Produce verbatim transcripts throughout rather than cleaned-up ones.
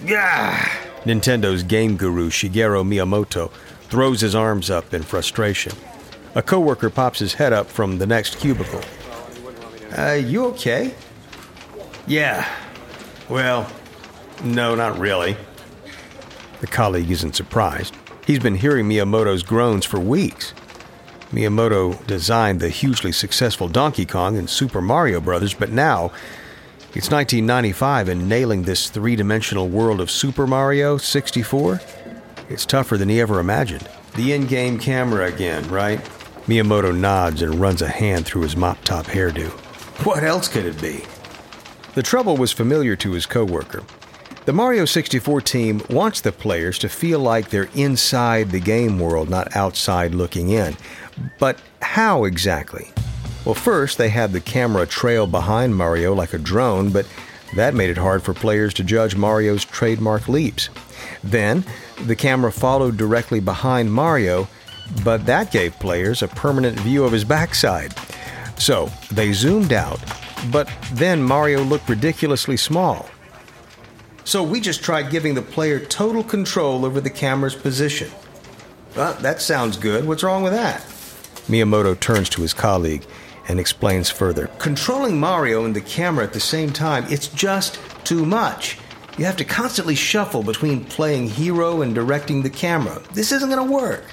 Gah! Nintendo's game guru Shigeru Miyamoto throws his arms up in frustration. A coworker pops his head up from the next cubicle. Uh, you okay? Yeah. Well, no, not really. The colleague isn't surprised. He's been hearing Miyamoto's groans for weeks. Miyamoto designed the hugely successful Donkey Kong and Super Mario Bros., but now it's nineteen ninety-five and nailing this three-dimensional world of Super Mario sixty-four, it's tougher than he ever imagined. The in-game camera again, right? Miyamoto nods and runs a hand through his mop-top hairdo. What else could it be? The trouble was familiar to his coworker. The Mario sixty-four team wants the players to feel like they're inside the game world, not outside looking in. But how exactly? Well, first, they had the camera trail behind Mario like a drone, but that made it hard for players to judge Mario's trademark leaps. Then, the camera followed directly behind Mario, but that gave players a permanent view of his backside. So, they zoomed out, but then Mario looked ridiculously small. So we just tried giving the player total control over the camera's position. Well, that sounds good. What's wrong with that? Miyamoto turns to his colleague and explains further. Controlling Mario and the camera at the same time, it's just too much. You have to constantly shuffle between playing hero and directing the camera. This isn't going to work.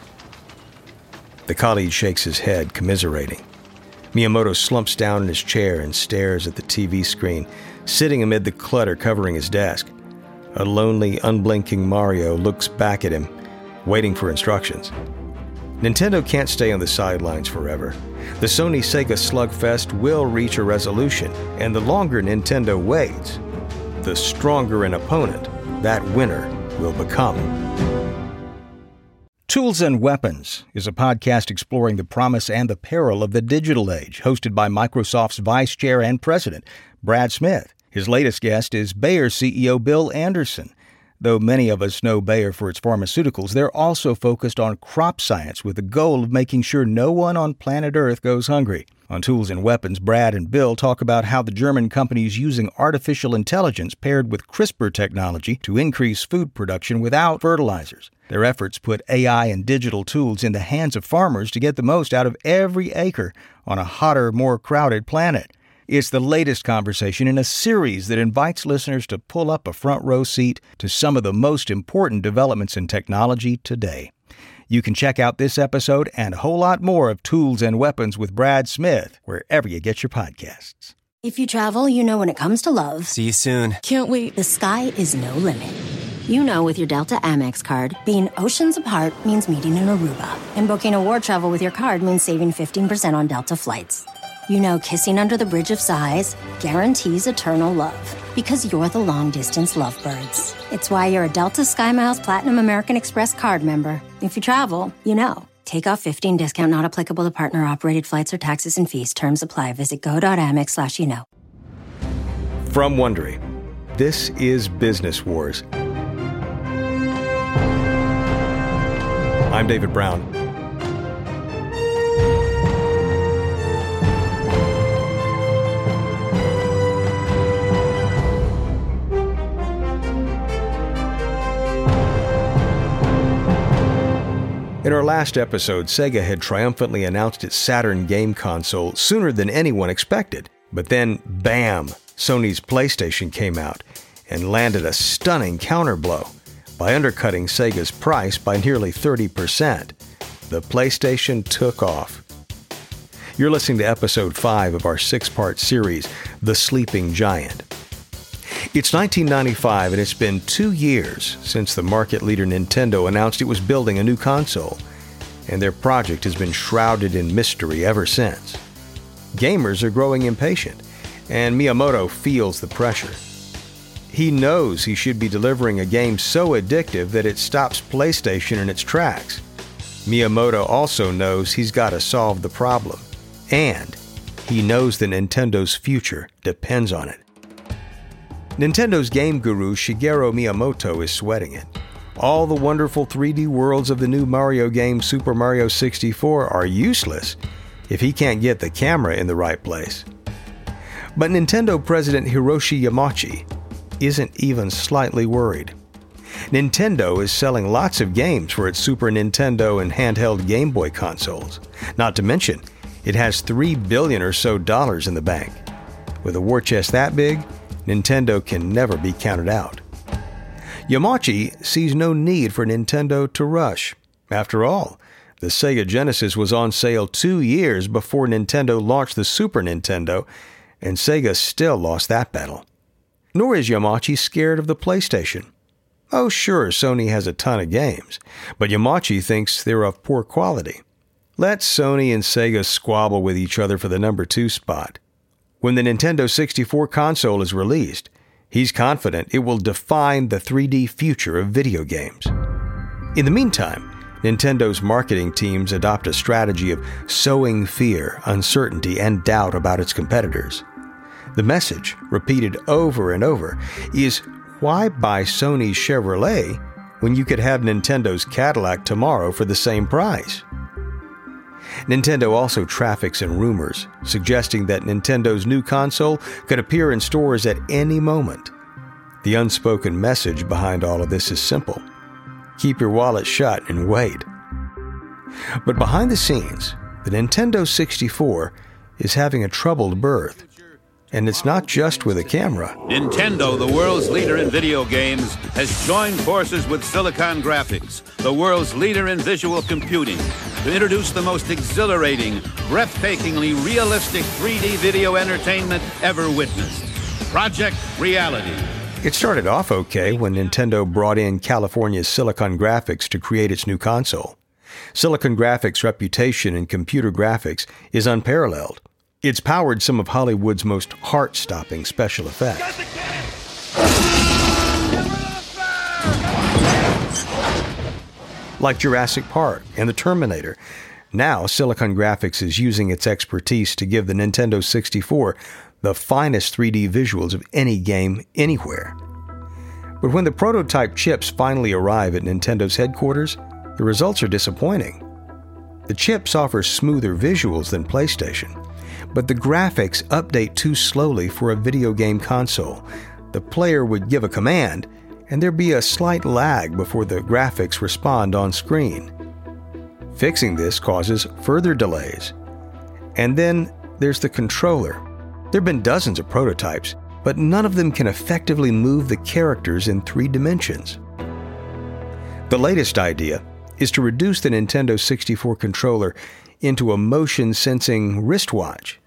The colleague shakes his head, commiserating. Miyamoto slumps down in his chair and stares at the T V screen, sitting amid the clutter covering his desk. A lonely, unblinking Mario looks back at him, waiting for instructions. Nintendo can't stay on the sidelines forever. The Sony-Sega slugfest will reach a resolution, and the longer Nintendo waits, the stronger an opponent that winner will become. Tools and Weapons is a podcast exploring the promise and the peril of the digital age, hosted by Microsoft's Vice Chair and President, Brad Smith. His latest guest is Bayer C E O Bill Anderson. Though many of us know Bayer for its pharmaceuticals, they're also focused on crop science with the goal of making sure no one on planet Earth goes hungry. On Tools and Weapons, Brad and Bill talk about how the German company is using artificial intelligence paired with CRISPR technology to increase food production without fertilizers. Their efforts put A I and digital tools in the hands of farmers to get the most out of every acre on a hotter, more crowded planet. It's the latest conversation in a series that invites listeners to pull up a front row seat to some of the most important developments in technology today. You can check out this episode and a whole lot more of Tools and Weapons with Brad Smith wherever you get your podcasts. If you travel, you know when it comes to love. See you soon. Can't wait. The sky is no limit. You know with your Delta Amex card, being oceans apart means meeting in Aruba. And booking a war travel with your card means saving fifteen percent on Delta flights. You know kissing under the Bridge of Sighs guarantees eternal love. Because you're the long-distance lovebirds. It's why you're a Delta SkyMiles Platinum American Express card member. If you travel, you know. Take off fifteen discount not applicable to partner-operated flights or taxes and fees. Terms apply. Visit go.amex slash you know. From Wondery, this is Business Wars. I'm David Brown. In our last episode, Sega had triumphantly announced its Saturn game console sooner than anyone expected. But then, bam, Sony's PlayStation came out and landed a stunning counterblow by undercutting Sega's price by nearly thirty percent. The PlayStation took off. You're listening to episode five of our six-part series, The Sleeping Giant. It's nineteen ninety-five, and it's been two years since the market leader Nintendo announced it was building a new console, and their project has been shrouded in mystery ever since. Gamers are growing impatient, and Miyamoto feels the pressure. He knows he should be delivering a game so addictive that it stops PlayStation in its tracks. Miyamoto also knows he's got to solve the problem, and he knows that Nintendo's future depends on it. Nintendo's game guru Shigeru Miyamoto is sweating it. All the wonderful three D worlds of the new Mario game Super Mario sixty-four are useless if he can't get the camera in the right place. But Nintendo President Hiroshi Yamauchi isn't even slightly worried. Nintendo is selling lots of games for its Super Nintendo and handheld Game Boy consoles. Not to mention, it has three billion dollars or so dollars in the bank. With a war chest that big, Nintendo can never be counted out. Yamauchi sees no need for Nintendo to rush. After all, the Sega Genesis was on sale two years before Nintendo launched the Super Nintendo, and Sega still lost that battle. Nor is Yamauchi scared of the PlayStation. Oh sure, Sony has a ton of games, but Yamauchi thinks they're of poor quality. Let Sony and Sega squabble with each other for the number two spot. When the Nintendo sixty-four console is released, he's confident it will define the three D future of video games. In the meantime, Nintendo's marketing teams adopt a strategy of sowing fear, uncertainty, and doubt about its competitors. The message, repeated over and over, is why buy Sony's Chevrolet when you could have Nintendo's Cadillac tomorrow for the same price? Nintendo also traffics in rumors, suggesting that Nintendo's new console could appear in stores at any moment. The unspoken message behind all of this is simple. Keep your wallet shut and wait. But behind the scenes, the Nintendo sixty-four is having a troubled birth. And it's not just with a camera. Nintendo, the world's leader in video games, has joined forces with Silicon Graphics, the world's leader in visual computing, to introduce the most exhilarating, breathtakingly realistic three D video entertainment ever witnessed. Project Reality. It started off okay when Nintendo brought in California's Silicon Graphics to create its new console. Silicon Graphics' reputation in computer graphics is unparalleled. It's powered some of Hollywood's most heart-stopping special effects. Like Jurassic Park and The Terminator. Now, Silicon Graphics is using its expertise to give the Nintendo sixty-four the finest three D visuals of any game anywhere. But when the prototype chips finally arrive at Nintendo's headquarters, the results are disappointing. The chips offer smoother visuals than PlayStation, but the graphics update too slowly for a video game console. The player would give a command, and there'd be a slight lag before the graphics respond on screen. Fixing this causes further delays. And then there's the controller. There have been dozens of prototypes, but none of them can effectively move the characters in three dimensions. The latest idea is to reduce the Nintendo sixty-four controller into a motion-sensing wristwatch.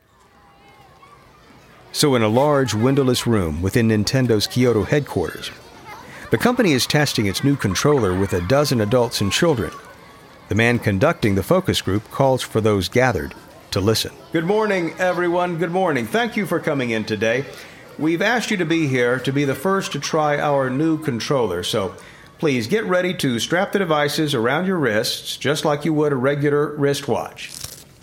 So in a large, windowless room within Nintendo's Kyoto headquarters, the company is testing its new controller with a dozen adults and children. The man conducting the focus group calls for those gathered to listen. Good morning, everyone. Good morning. Thank you for coming in today. We've asked you to be here to be the first to try our new controller, so please get ready to strap the devices around your wrists just like you would a regular wristwatch.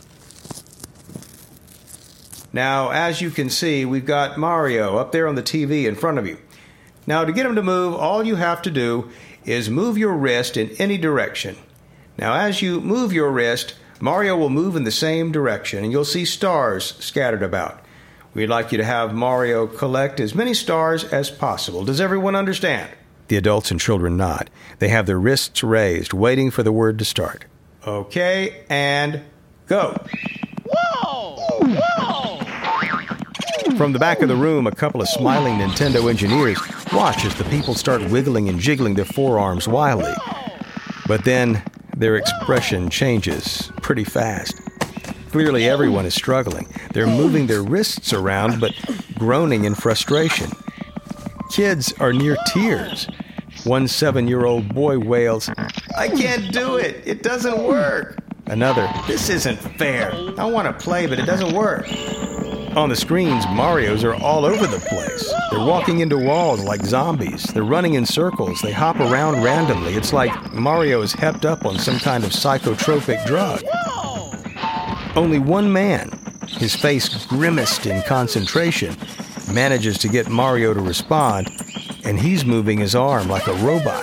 Now, as you can see, we've got Mario up there on the T V in front of you. Now, to get him to move, all you have to do is move your wrist in any direction. Now, as you move your wrist, Mario will move in the same direction, and you'll see stars scattered about. We'd like you to have Mario collect as many stars as possible. Does everyone understand? The adults and children nod. They have their wrists raised, waiting for the word to start. Okay, and go. Whoa! Whoa! From the back of the room, a couple of smiling Nintendo engineers watch as the people start wiggling and jiggling their forearms wildly. But then their expression changes pretty fast. Clearly everyone is struggling. They're moving their wrists around, but groaning in frustration. Kids are near tears. One seven-year-old boy wails, "I can't do it! It doesn't work!" Another, "This isn't fair. I want to play, but it doesn't work." On the screens, Marios are all over the place. They're walking into walls like zombies. They're running in circles. They hop around randomly. It's like Mario is hepped up on some kind of psychotropic drug. Only one man, his face grimaced in concentration, manages to get Mario to respond, and he's moving his arm like a robot.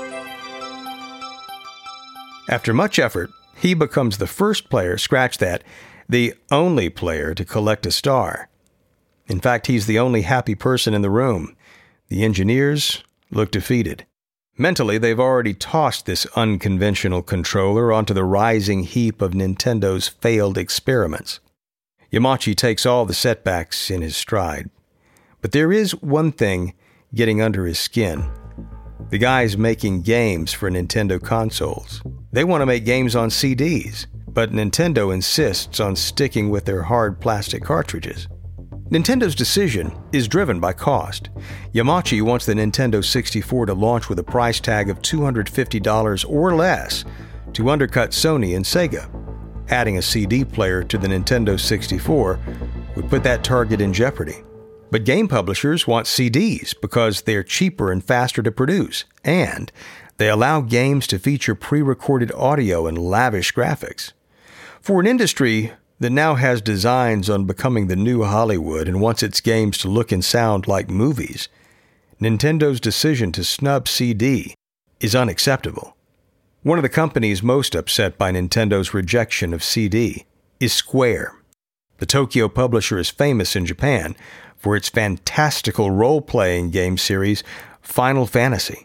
After much effort, he becomes the first player, scratch that, the only player to collect a star. In fact, he's the only happy person in the room. The engineers look defeated. Mentally, they've already tossed this unconventional controller onto the rising heap of Nintendo's failed experiments. Yamauchi takes all the setbacks in his stride. But there is one thing getting under his skin. The guys making games for Nintendo consoles. They want to make games on C Ds, but Nintendo insists on sticking with their hard plastic cartridges. Nintendo's decision is driven by cost. Yamauchi wants the Nintendo sixty-four to launch with a price tag of two hundred fifty dollars or less to undercut Sony and Sega. Adding a C D player to the Nintendo sixty-four would put that target in jeopardy. But game publishers want C Ds because they're cheaper and faster to produce, and they allow games to feature pre-recorded audio and lavish graphics. For an industry that now has designs on becoming the new Hollywood and wants its games to look and sound like movies, Nintendo's decision to snub C D is unacceptable. One of the companies most upset by Nintendo's rejection of C D is Square. The Tokyo publisher is famous in Japan for its fantastical role-playing game series Final Fantasy.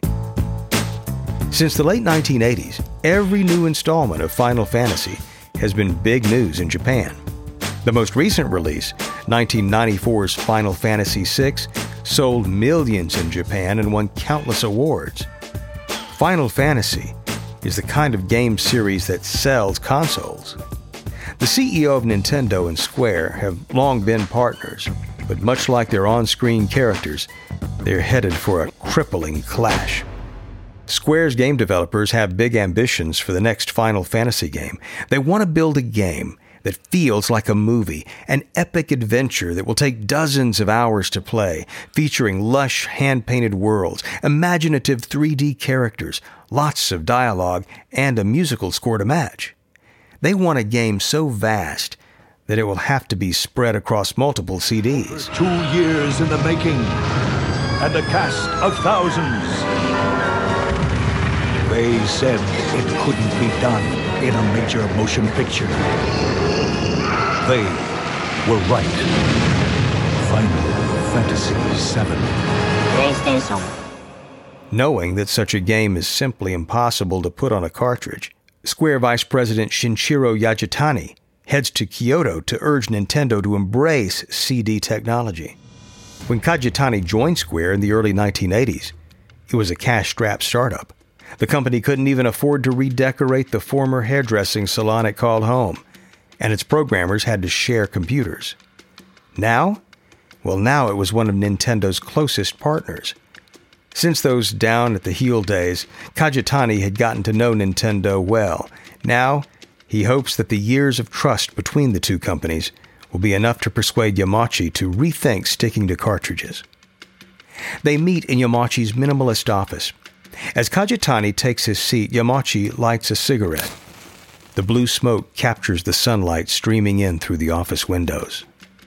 Since the late nineteen eighties, every new installment of Final Fantasy has been big news in Japan. The most recent release, nineteen ninety-four's Final Fantasy six, sold millions in Japan and won countless awards. Final Fantasy is the kind of game series that sells consoles. The C E O of Nintendo and Square have long been partners, but much like their on-screen characters, they're headed for a crippling clash. Square's game developers have big ambitions for the next Final Fantasy game. They want to build a game that feels like a movie, an epic adventure that will take dozens of hours to play, featuring lush hand-painted worlds, imaginative three D characters, lots of dialogue, and a musical score to match. They want a game so vast that it will have to be spread across multiple C Ds. Two years in the making, and a cast of thousands. They said it couldn't be done in a major motion picture. They were right. Final Fantasy seven. PlayStation. Knowing that such a game is simply impossible to put on a cartridge, Square Vice President Shinichiro Yajitani heads to Kyoto to urge Nintendo to embrace C D technology. When Kajitani joined Square in the early nineteen eighties, it was a cash-strapped startup. The company couldn't even afford to redecorate the former hairdressing salon it called home, and its programmers had to share computers. Now? Well, now it was one of Nintendo's closest partners. Since those down-at-the-heel days, Kajitani had gotten to know Nintendo well. Now, he hopes that the years of trust between the two companies will be enough to persuade Yamauchi to rethink sticking to cartridges. They meet in Yamauchi's minimalist office. As Kajitani takes his seat, Yamauchi lights a cigarette. The blue smoke captures the sunlight streaming in through the office windows.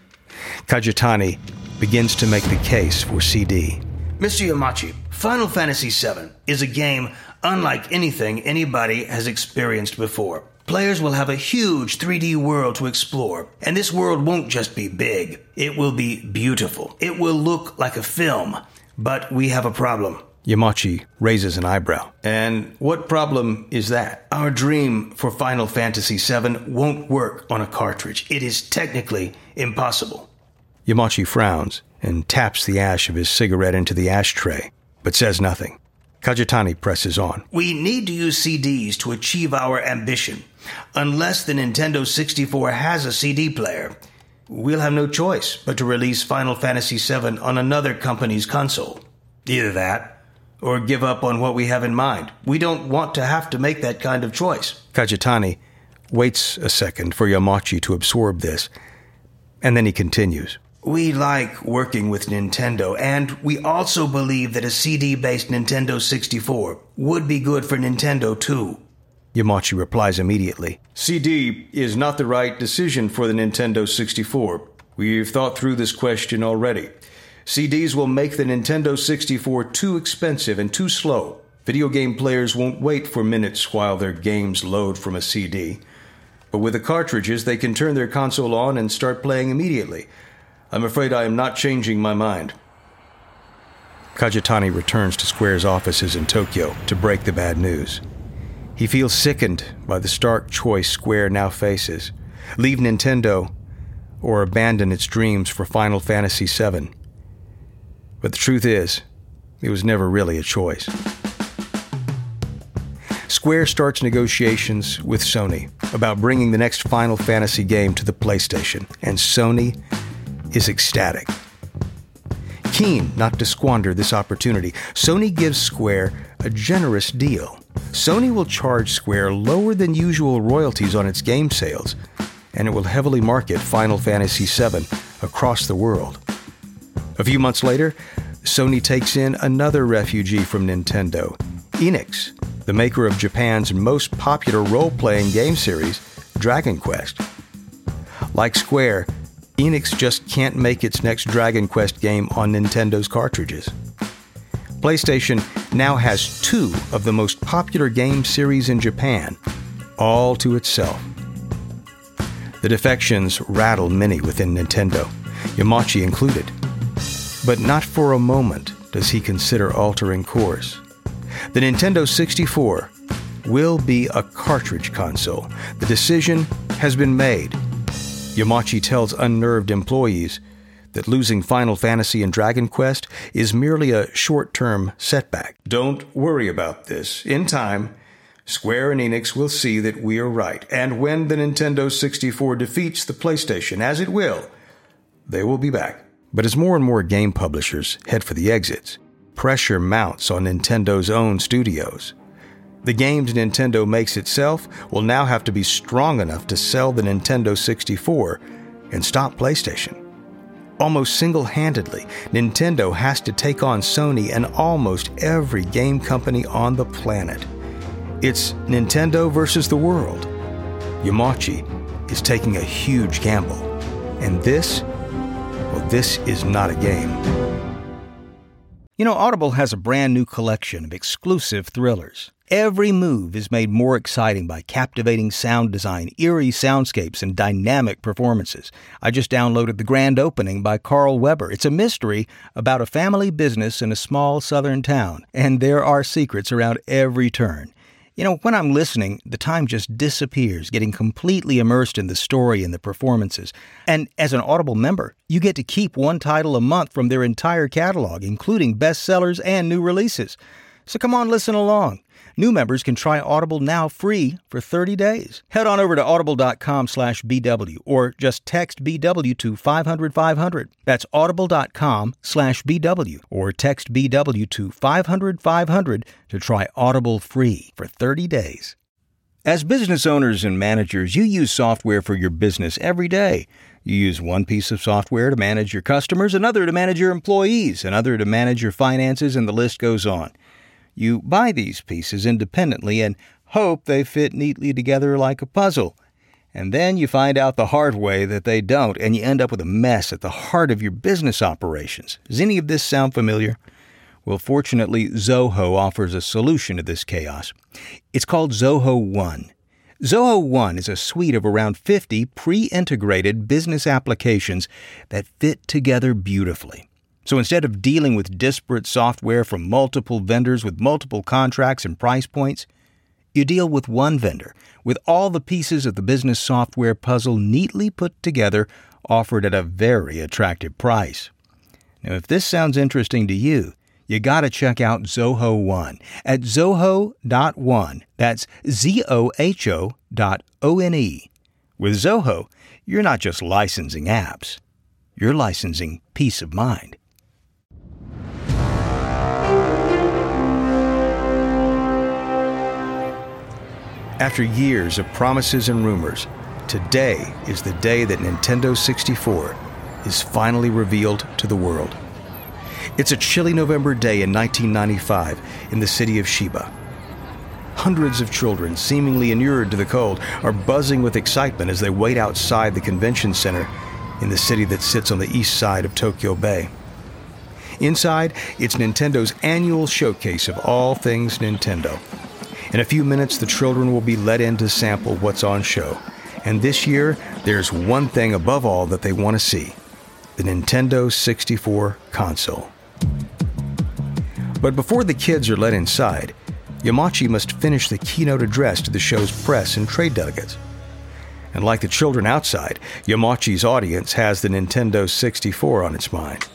Kajitani begins to make the case for C D. Mister Yamauchi, Final Fantasy seven is a game unlike anything anybody has experienced before. Players will have a huge three D world to explore, and this world won't just be big. It will be beautiful. It will look like a film. But we have a problem. Yamauchi raises an eyebrow. And what problem is that? Our dream for Final Fantasy seven won't work on a cartridge. It is technically impossible. Yamauchi frowns and taps the ash of his cigarette into the ashtray, but says nothing. Kajitani presses on. We need to use C Ds to achieve our ambition. Unless the Nintendo sixty-four has a C D player, we'll have no choice but to release Final Fantasy seven on another company's console. Either that, or give up on what we have in mind. We don't want to have to make that kind of choice. Kajitani waits a second for Yamauchi to absorb this, and then he continues. We like working with Nintendo, and we also believe that a C D-based Nintendo sixty-four would be good for Nintendo, too. Yamauchi replies immediately. C D is not the right decision for the Nintendo sixty-four. We've thought through this question already. C Ds will make the Nintendo sixty-four too expensive and too slow. Video game players won't wait for minutes while their games load from a C D. But with the cartridges, they can turn their console on and start playing immediately. I'm afraid I am not changing my mind. Kajitani returns to Square's offices in Tokyo to break the bad news. He feels sickened by the stark choice Square now faces: leave Nintendo or abandon its dreams for Final Fantasy seven. But the truth is, it was never really a choice. Square starts negotiations with Sony about bringing the next Final Fantasy game to the PlayStation, and Sony is ecstatic. Keen not to squander this opportunity, Sony gives Square a generous deal. Sony will charge Square lower than usual royalties on its game sales, and it will heavily market Final Fantasy seven across the world. A few months later, Sony takes in another refugee from Nintendo, Enix, the maker of Japan's most popular role-playing game series, Dragon Quest. Like Square, Enix just can't make its next Dragon Quest game on Nintendo's cartridges. PlayStation now has two of the most popular game series in Japan, all to itself. The defections rattle many within Nintendo, Yamachi included. But not for a moment does he consider altering course. The Nintendo sixty-four will be a cartridge console. The decision has been made. Yamachi tells unnerved employees that losing Final Fantasy and Dragon Quest is merely a short-term setback. Don't worry about this. In time, Square and Enix will see that we are right, and when the Nintendo sixty-four defeats the PlayStation, as it will, they will be back. But as more and more game publishers head for the exits, pressure mounts on Nintendo's own studios. The games Nintendo makes itself will now have to be strong enough to sell the Nintendo sixty-four and stop PlayStation. Almost single-handedly, Nintendo has to take on Sony and almost every game company on the planet. It's Nintendo versus the world. Yamachi is taking a huge gamble. And this, well, this is not a game. You know, Audible has a brand new collection of exclusive thrillers. Every move is made more exciting by captivating sound design, eerie soundscapes, and dynamic performances. I just downloaded The Grand Opening by Carl Weber. It's a mystery about a family business in a small southern town, and there are secrets around every turn. You know, when I'm listening, the time just disappears, getting completely immersed in the story and the performances. And as an Audible member, you get to keep one title a month from their entire catalog, including bestsellers and new releases. So come on, listen along. New members can try Audible now free for thirty days. Head on over to audible.com slash BW or just text B W to five hundred five hundred. That's audible.com slash BW or text B W to five hundred five hundred to try Audible free for thirty days. As business owners and managers, you use software for your business every day. You use one piece of software to manage your customers, another to manage your employees, another to manage your finances, and the list goes on. You buy these pieces independently and hope they fit neatly together like a puzzle. And then you find out the hard way that they don't, and you end up with a mess at the heart of your business operations. Does any of this sound familiar? Well, fortunately, Zoho offers a solution to this chaos. It's called Zoho One. Zoho One is a suite of around fifty pre-integrated business applications that fit together beautifully. So instead of dealing with disparate software from multiple vendors with multiple contracts and price points, you deal with one vendor with all the pieces of the business software puzzle neatly put together, offered at a very attractive price. Now, if this sounds interesting to you, you got to check out Zoho One at zoho dot one. That's Z O H O dot O N E. With Zoho, you're not just licensing apps. You're licensing peace of mind. After years of promises and rumors, today is the day that Nintendo sixty-four is finally revealed to the world. It's a chilly November day in nineteen ninety-five in the city of Shiba. Hundreds of children, seemingly inured to the cold, are buzzing with excitement as they wait outside the convention center in the city that sits on the east side of Tokyo Bay. Inside, it's Nintendo's annual showcase of all things Nintendo. In a few minutes, the children will be let in to sample what's on show. And this year, there's one thing above all that they want to see: the Nintendo sixty-four console. But before the kids are let inside, Yamachi must finish the keynote address to the show's press and trade delegates. And like the children outside, Yamachi's audience has the Nintendo sixty-four on its mind.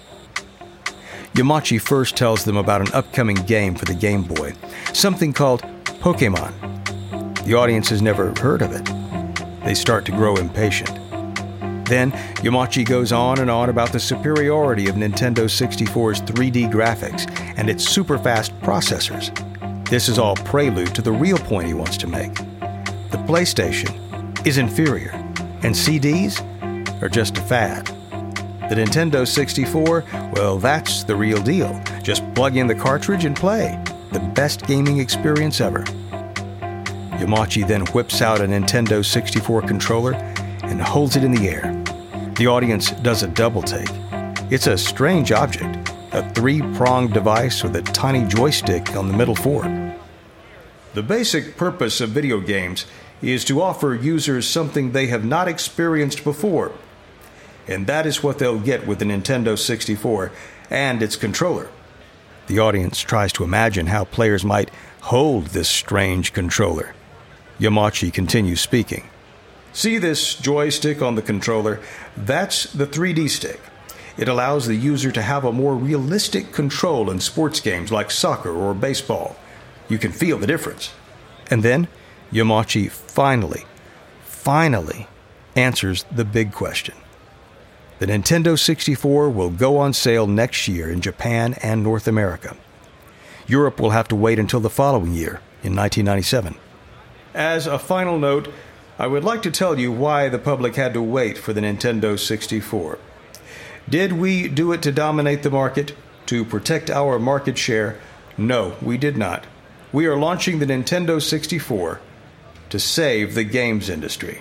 Yamachi first tells them about an upcoming game for the Game Boy, something called Pokémon. The audience has never heard of it. They start to grow impatient. Then, Yamachi goes on and on about the superiority of Nintendo sixty-four's three D graphics and its super-fast processors. This is all prelude to the real point he wants to make. The PlayStation is inferior, and C Ds are just a fad. The Nintendo sixty-four, well, that's the real deal. Just plug in the cartridge and play. The best gaming experience ever. Yamachi then whips out a Nintendo sixty-four controller and holds it in the air. The audience does a double take. It's a strange object, a three-pronged device with a tiny joystick on the middle fork. The basic purpose of video games is to offer users something they have not experienced before. And that is what they'll get with the Nintendo sixty-four and its controller. The audience tries to imagine how players might hold this strange controller. Yamachi continues speaking. See this joystick on the controller? That's the three D stick. It allows the user to have a more realistic control in sports games like soccer or baseball. You can feel the difference. And then, Yamachi finally, finally answers the big question. The Nintendo sixty-four will go on sale next year in Japan and North America. Europe will have to wait until the following year, in nineteen ninety-seven. As a final note, I would like to tell you why the public had to wait for the Nintendo sixty-four. Did we do it to dominate the market? To protect our market share? No, we did not. We are launching the Nintendo sixty-four to save the games industry.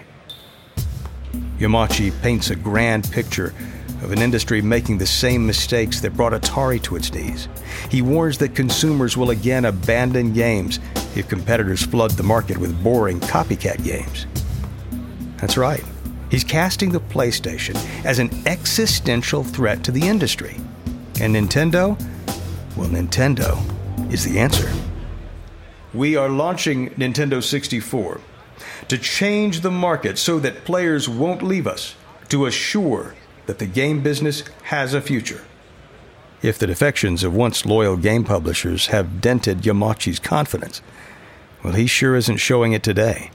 Yamachi paints a grand picture of an industry making the same mistakes that brought Atari to its knees. He warns that consumers will again abandon games if competitors flood the market with boring copycat games. That's right. He's casting the PlayStation as an existential threat to the industry. And Nintendo? Well, Nintendo is the answer. We are launching Nintendo sixty-four to change the market so that players won't leave us, to assure that the game business has a future. If the defections of once loyal game publishers have dented Yamachi's confidence, well, he sure isn't showing it today.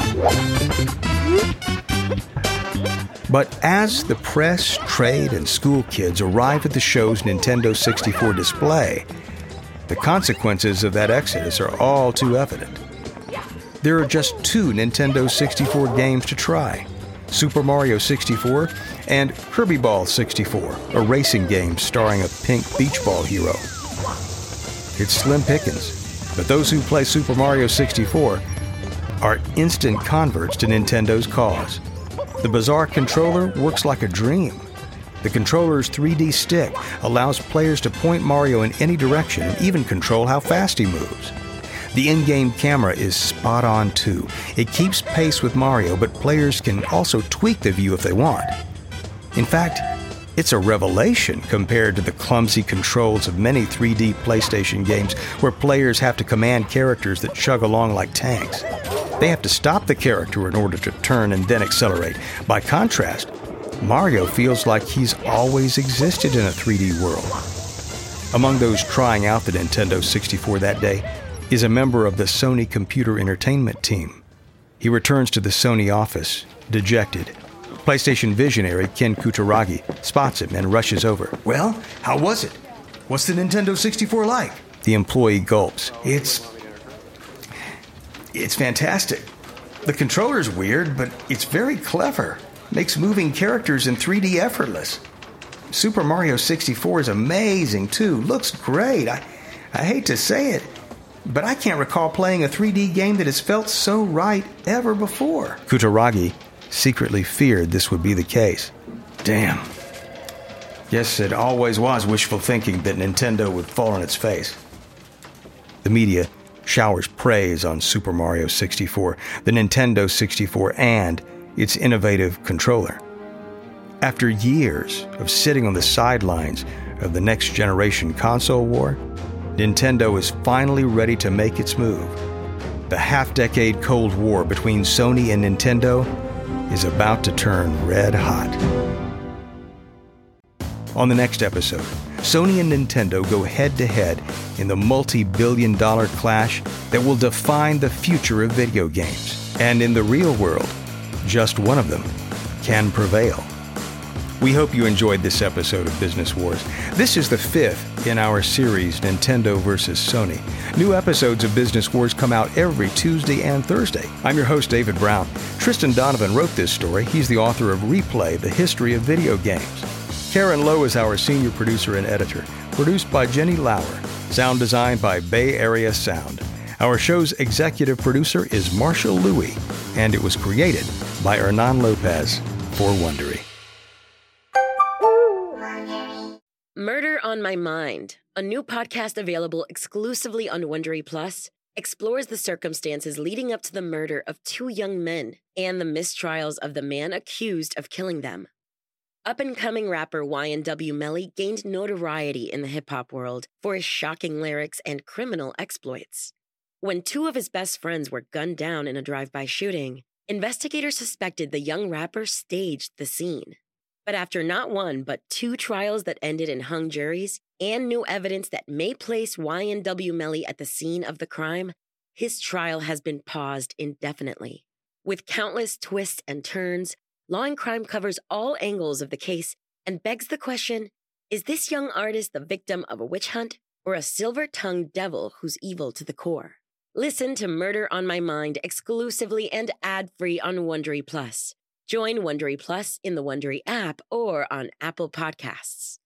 But as the press, trade, and school kids arrive at the show's Nintendo sixty-four display, the consequences of that exodus are all too evident. There are just two Nintendo sixty-four games to try, Super Mario sixty-four and Kirby Ball sixty-four, a racing game starring a pink beach ball hero. It's slim pickings, but those who play Super Mario sixty-four are instant converts to Nintendo's cause. The bizarre controller works like a dream. The controller's three D stick allows players to point Mario in any direction and even control how fast he moves. The in-game camera is spot on too. It keeps pace with Mario, but players can also tweak the view if they want. In fact, it's a revelation compared to the clumsy controls of many three D PlayStation games where players have to command characters that chug along like tanks. They have to stop the character in order to turn and then accelerate. By contrast, Mario feels like he's always existed in a three D world. Among those trying out the Nintendo sixty-four that day is a member of the Sony Computer Entertainment team. He returns to the Sony office, dejected. PlayStation visionary Ken Kutaragi spots him and rushes over. Well, how was it? What's the Nintendo sixty-four like? The employee gulps. It's... It's fantastic. The controller's weird, but it's very clever. Makes moving characters in three D effortless. Super Mario sixty-four is amazing, too. Looks great. I, I hate to say it, but I can't recall playing a three D game that has felt so right ever before. Kutaragi secretly feared this would be the case. Damn. Yes, it always was wishful thinking that Nintendo would fall on its face. The media showers praise on Super Mario sixty-four, the Nintendo sixty-four, and its innovative controller. After years of sitting on the sidelines of the next-generation console war, Nintendo is finally ready to make its move. The half-decade Cold War between Sony and Nintendo is about to turn red hot. On the next episode, Sony and Nintendo go head-to-head in the multi-billion dollar clash that will define the future of video games. And in the real world, just one of them can prevail. We hope you enjoyed this episode of Business Wars. This is the fifth in our series, Nintendo versus Sony. New episodes of Business Wars come out every Tuesday and Thursday. I'm your host, David Brown. Tristan Donovan wrote this story. He's the author of Replay, The History of Video Games. Karen Lowe is our senior producer and editor. Produced by Jenny Lauer. Sound designed by Bay Area Sound. Our show's executive producer is Marshall Louie, and it was created by Hernan Lopez for Wondery. Murder on My Mind, a new podcast available exclusively on Wondery Plus, explores the circumstances leading up to the murder of two young men and the mistrials of the man accused of killing them. Up-and-coming rapper Y N W Melly gained notoriety in the hip-hop world for his shocking lyrics and criminal exploits. When two of his best friends were gunned down in a drive-by shooting, investigators suspected the young rapper staged the scene. But after not one, but two trials that ended in hung juries and new evidence that may place Y N W Melly at the scene of the crime, his trial has been paused indefinitely. With countless twists and turns, Law and Crime covers all angles of the case and begs the question, is this young artist the victim of a witch hunt or a silver-tongued devil who's evil to the core? Listen to Murder on My Mind exclusively and ad-free on Wondery Plus. Join Wondery Plus in the Wondery app or on Apple Podcasts.